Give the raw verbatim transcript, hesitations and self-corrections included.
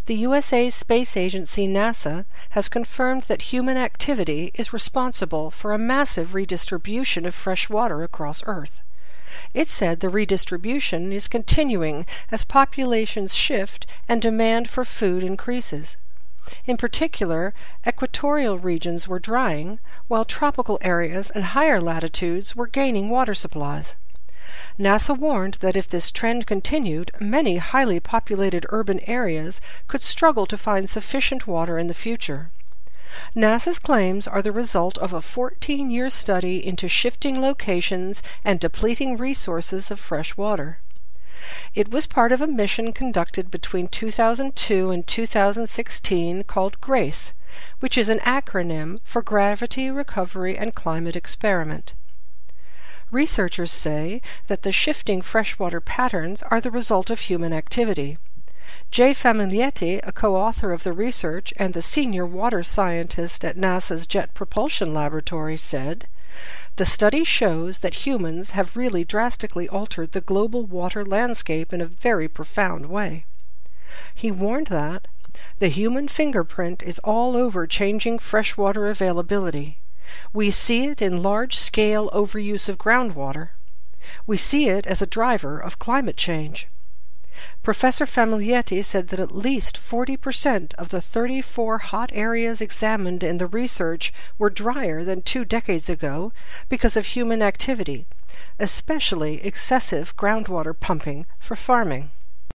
The U S A space agency NASA has confirmed that human activity is responsible for a massive redistribution of fresh water across Earth. It said the redistribution is continuing as populations shift and demand for food increases. In particular, equatorial regions were drying, while tropical areas and higher latitudes were gaining water supplies. NASA warned that if this trend continued, many highly populated urban areas could struggle to find sufficient water in the future. NASA's claims are the result of a fourteen-year study into shifting locations and depleting resources of fresh water. It was part of a mission conducted between two thousand two and two thousand sixteen called GRACE, which is an acronym for Gravity, Recovery, and Climate Experiment. Researchers say that the shifting freshwater patterns are the result of human activity. Jay Famiglietti, a co-author of the research and the senior water scientist at NASA's Jet Propulsion Laboratory, said, "The study shows that humans have really drastically altered the global water landscape in a very profound way." He warned that the human fingerprint is all over changing freshwater availability. We see it in large-scale overuse of groundwater. We see it as a driver of climate change. Professor Famiglietti said that at least forty percent of the thirty-four hot areas examined in the research were drier than two decades ago because of human activity, especially excessive groundwater pumping for farming.